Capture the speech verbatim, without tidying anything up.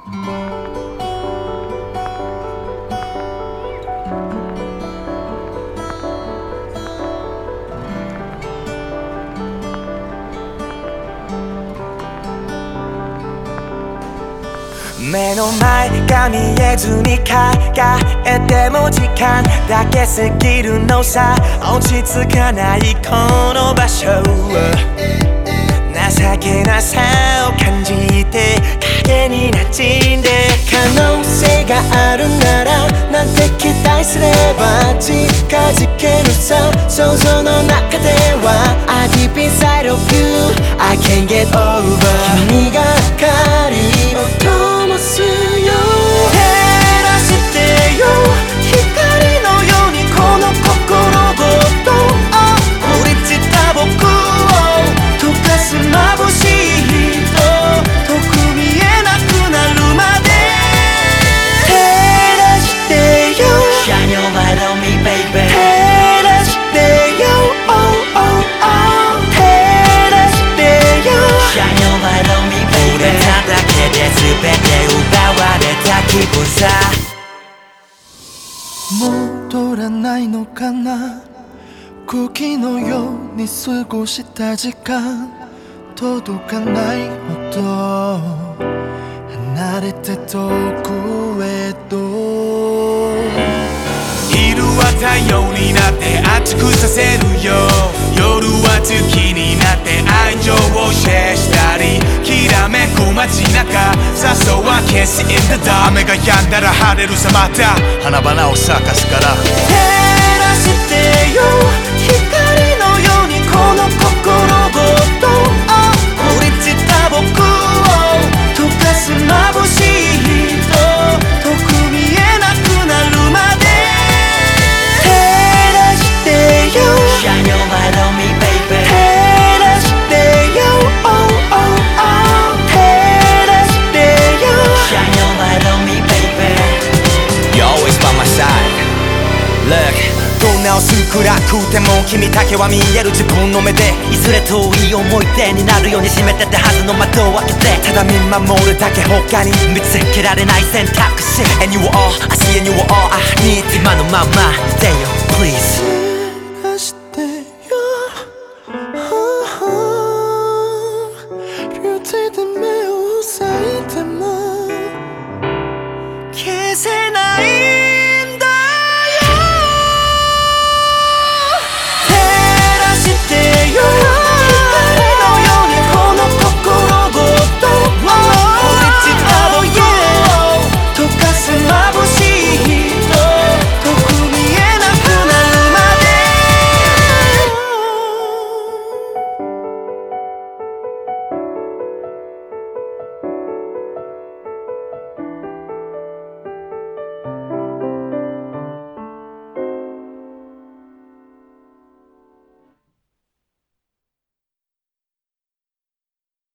目の前が見えずに考えても時間だけ過ぎるのさ。落ち着かないこの場所、情けなさを感じて影に馴染んで、可能性があるならなんて期待すれば近づけるさ。想像の中では I deep inside of you I can't get over 君が光を灯すよ、照らしてよ光のようにこの心ごと降り散った僕を溶かす眩しい人、遠く見えなくなるまで照らしてよ Shine your light on me baby 照らしてよ Oh oh oh 照らしてよ Shine your light on me baby 触れただけで全て奪われた気分さ。 戻らないのかな、空気のように過ごした時間、届かないほど離れて遠くへと。 昼は太陽になって熱くさせるよ、夜は月になって愛情をシェアしたり、きらめく街中誘わ消す in the dark 雨が止んだら晴れるさ、また花々を咲かすから照らしてよ光のようにこの心ごと降り散った僕を溶かす眩しい人、遠く見えなくなるまで照らしてよ Shine your light on me baby 照らしてよ Oh oh oh 照らしてよ Shine your light on me baby You're always by my side Lookどんな薄暗くても君だけは見える自分の目で、いずれ遠い思い出になるように閉めてたはずの窓を開けて、ただ見守るだけ他に見つけられない選択肢 And you were all I see and you were all I need 今のままでよ Please 照らしてよ You take the